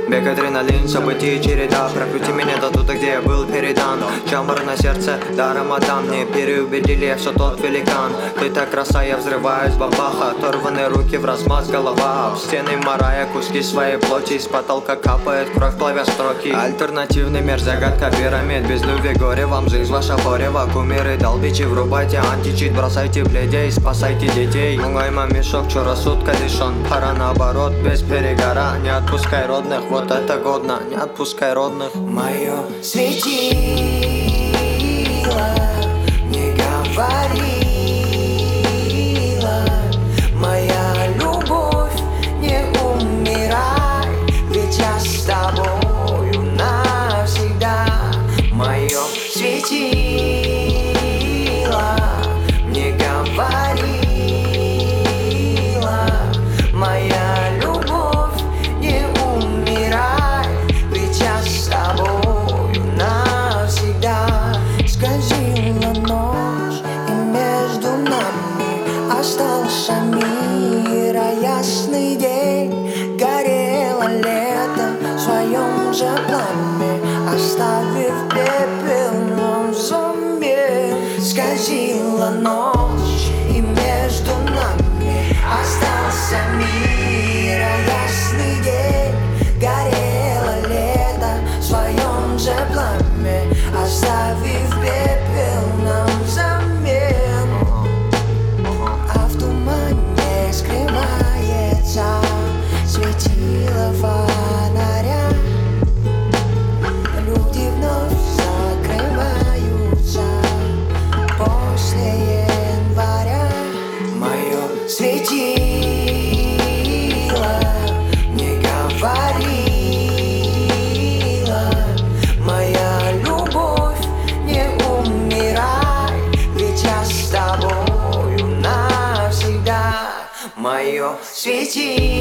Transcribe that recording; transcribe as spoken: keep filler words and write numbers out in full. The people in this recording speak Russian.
Бег, адреналин, событий череда. Прокрути меня до туда, где я был передан. Чамор на сердце, даром отдам. Не переубедили, я все тот великан. Ты так краса, я взрываюсь, бабаха. Оторваны руки, в размаз голова. Об стены марая, куски своей плоти. Из потолка капает кровь, плавя строки. Альтернативный мир, загадка пирамид. Без любви горе, вам жизнь ваша порева. Кумиры, долбичи, врубайте античит. Бросайте бледей, спасайте детей. Мой мешок, чё рассудка лишён. Пора наоборот, без перегора. Не отпускай родных, вот это годно. Не отпускай родных. Мое светило, не говорила. Моя любовь, не умирай, ведь я с тобою навсегда. Мое светило, не говорила. Моя любовь, не умирай, ведь я с тобою навсегда. Скользила ночь, и между нами остался мир, а ясный день. Горело лето в своем же пламя, оставив пепел нам взамен. Скользила ночь, и между нами остался мир, а ясный день. Горело лето в своем же пламя, оставив пепел нам взамен. А в тумане скрывается светило фонаря. Люди вновь закрываются после января. Мое светило, не говорила. Моя любовь, не умирай, ведь я с тобою навсегда. Мое светило.